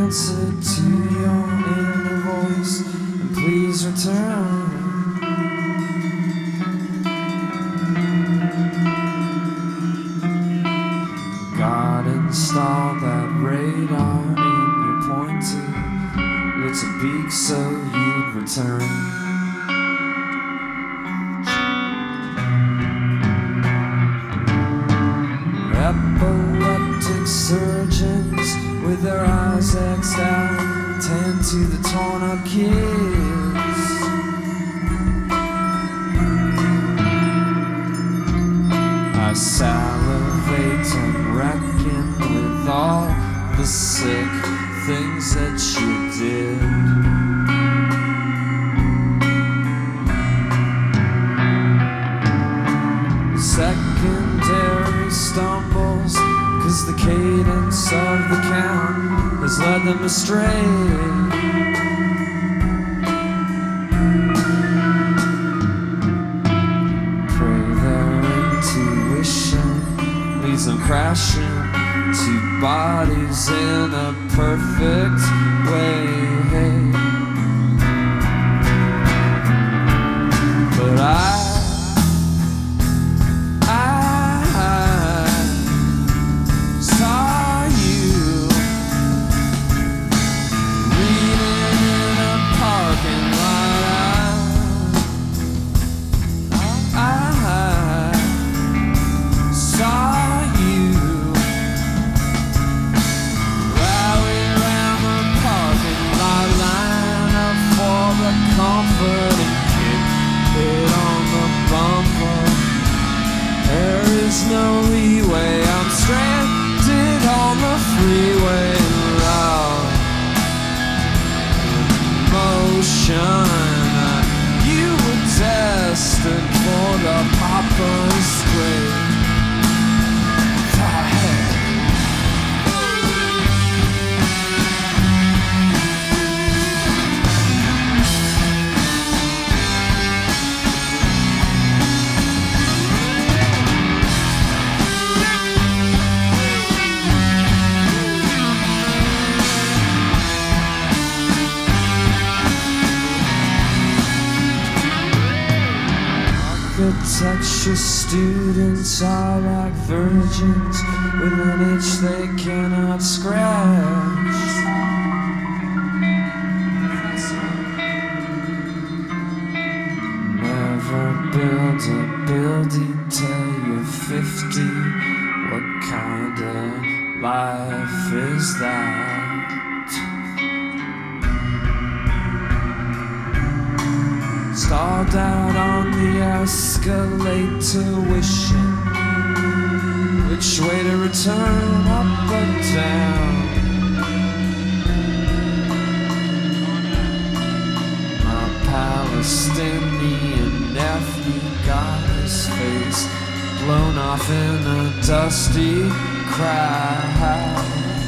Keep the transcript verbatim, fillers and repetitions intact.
answer to your inner voice, and please return. God installed that radar in your pointer with a beak so you'd return. Epileptic surgeons with their eyes X'd out tend to the torn up kids. I salivate and reckon with all the sick things that you did. Secondary stumbles, 'cause the cadence of the count has led them astray. Pray their intuition leads them crashing to bodies in a perfect way. But I no leeway, I'm stranded on the freeway in raw motion. You were destined for the Papa's grave. Architecture students are like virgins with an itch they cannot scratch. Never build a building till you're fifty. What kind of life is that? Stalled out on the escalator, wishing which way to return, up or down. My Palestinian nephew got his face blown off in a dusty crowd.